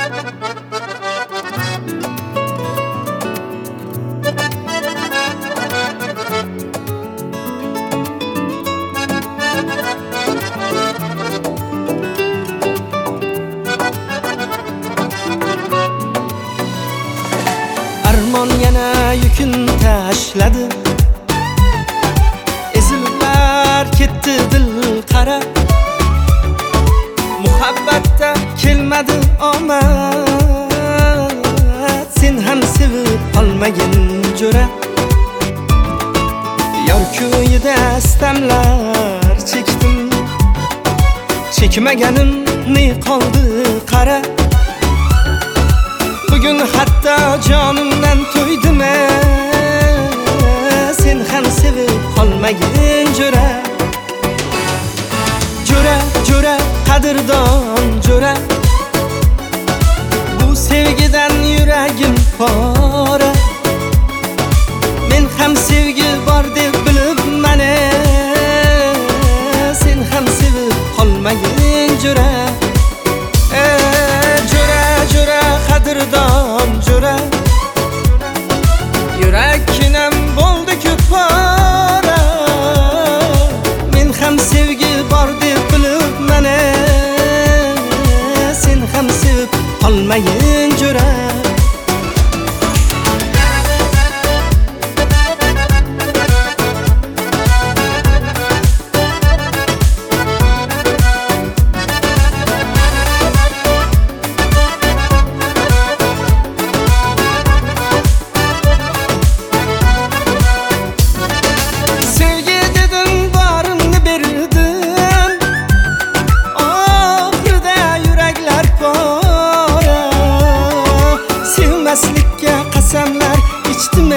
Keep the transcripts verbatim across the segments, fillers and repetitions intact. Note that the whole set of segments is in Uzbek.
Armon yana yukun tashladi, ezillar ketdi dil qara. Muhabbatda kelmadi omad, sen ham sevib qolmagin jo'ra. Yor ko'yida istamlar chekdim, chekmaganim ne qoldi qara. Bugun hatto jonimdan to'ydim, sen ham sevib qolmagin jo'ra. Jo'ra, jo'ra, qadrdon jo'ra, bu sevgidan yuragim pora. Men ham sevgi bor deb bilib mana, sen ham sevib qolmagin jo'ra. Jo'ra, jo'ra, qadrdon jo'ra, yurakkinam bo'ldi ko'p pora. Men ham sevgi bor deb bilib mana, sen ham sevib qolmagin jo'ra. Qasamlar ichdim,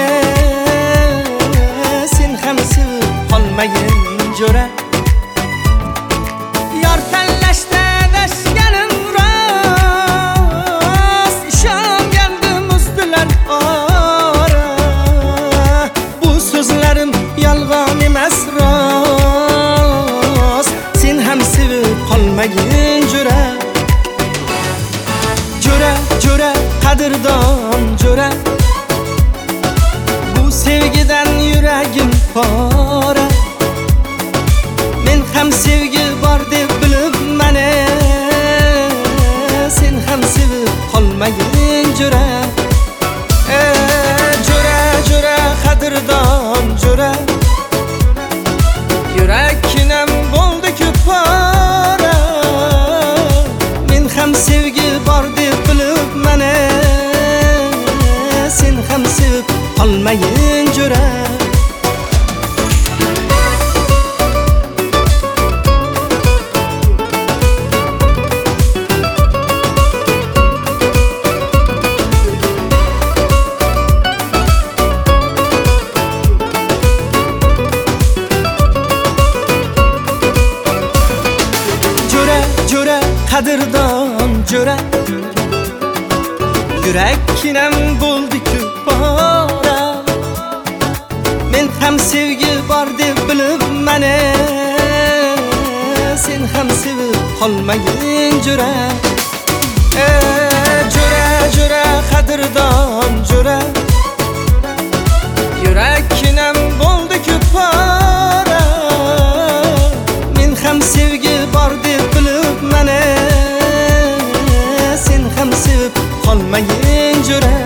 sen ham sevib qolmagin jo'ra. Yor tanlashda adashganim rost, ishongandim uzdilar ora. Bu so'zlarim yolg'on emas rost, sen ham sevib qolmagin jo'ra. Jo'ra, jo'ra, qadrdon jo'ra, bu sevgidan yuragim pora. Men ham sevgi bor deb bilib mana, sen ham sevib qolmagin jo'ra. Jo'ra, jo'ra, qadrdon jo'ra, yurakkinam bo'ldi ko'p pora. Men ham sevgi bor deb bilib mana, sen ham sevib qolmagin jo'ra. Jo'ra, jo'ra, qadrdon jo'ra, yurakkinam bo'ldi ko'p pora. Men ham sevgi bor deb bilib mana, sen ham sevib qolmagin jo'ra. Jo'ra, jo'ra, qadrdon jo'ra, yurakkinam bo'ldi ko'p pora. Men ham sevgi bor deb bilib mana, sen ham sevib qolmagin jo'ra.